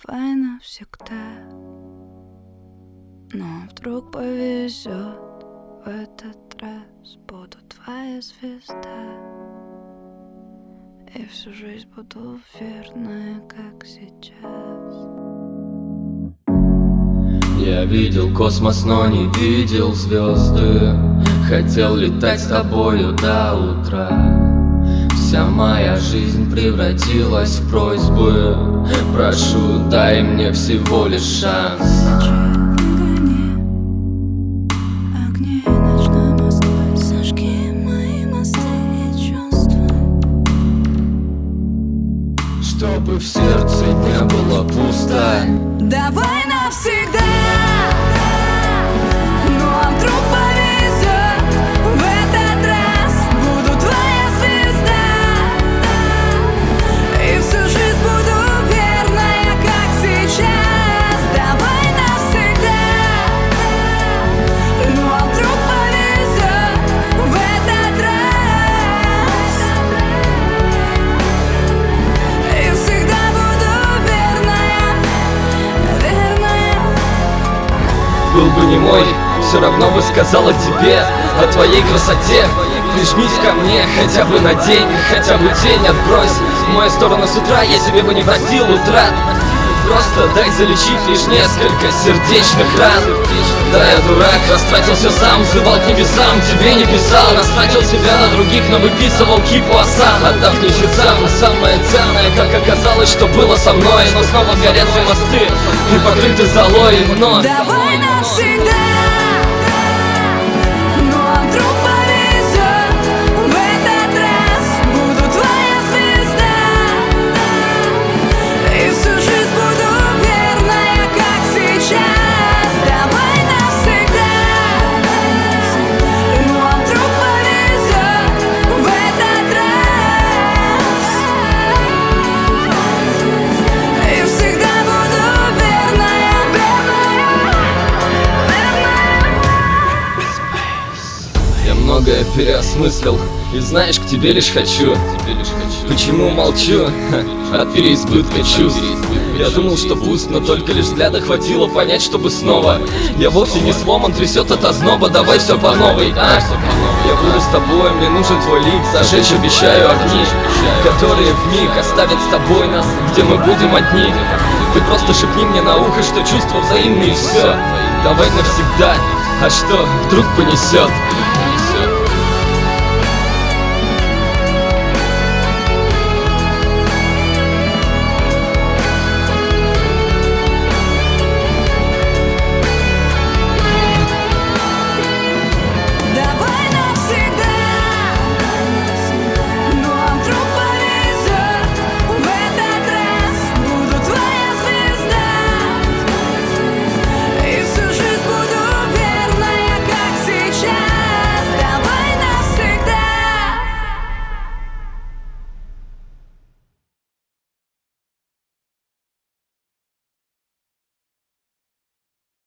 давай навсегда. Но вдруг повезет, в этот раз буду твоя звезда. И всю жизнь буду верная, как сейчас. Я видел космос, но не видел звезды. Хотел летать с тобою до утра. Вся моя жизнь превратилась в просьбы. Прошу, дай мне всего лишь шанс. Огни ночной Москвы, зажги мои мосты и чувства. Чтобы в сердце не было пусто. Давай навсегда. Ну а вдруг повезет, в этот раз буду твоя звезда. И всю жизнь буду верная, как сейчас. Давай навсегда. Ну а вдруг повезет, в этот раз. И всегда буду верная, верная. Был бы не мой, все равно бы сказала тебе о твоей красоте. Прижмись ко мне хотя бы на день, хотя бы тень отбрось в мою сторону с утра, я себе бы не простил утрат. Просто дай залечить лишь несколько сердечных ран. Да, я дурак, растратил все сам, взывал к небесам, тебе не писал. Растратил себя на других, но выписывал кипу осам. Отдав небесам самое ценное, как оказалось, что было со мной. Но снова горят все мосты и покрыты золой, но давай навсегда. Ну а вдруг повезет, в этот раз буду твоя звезда. И всю жизнь буду верная, как сейчас. Давай навсегда. Ну а вдруг повезет, в этот раз. И всегда буду верная, верная. я многое переосмыслил. И знаешь, к тебе лишь хочу. Почему молчу? От переизбытка чувств. Я думал, что пусть, но только лишь взгляда хватило понять, чтобы снова. Я вовсе не сломан, трясет от озноба. Давай все по новой, Я буду с тобой, мне нужен твой лик. Зажечь обещаю огни, которые вмиг оставят с тобой нас, где мы будем одни. Ты просто шепни мне на ухо, что чувства взаимные и все. Давай навсегда, а что вдруг понесет?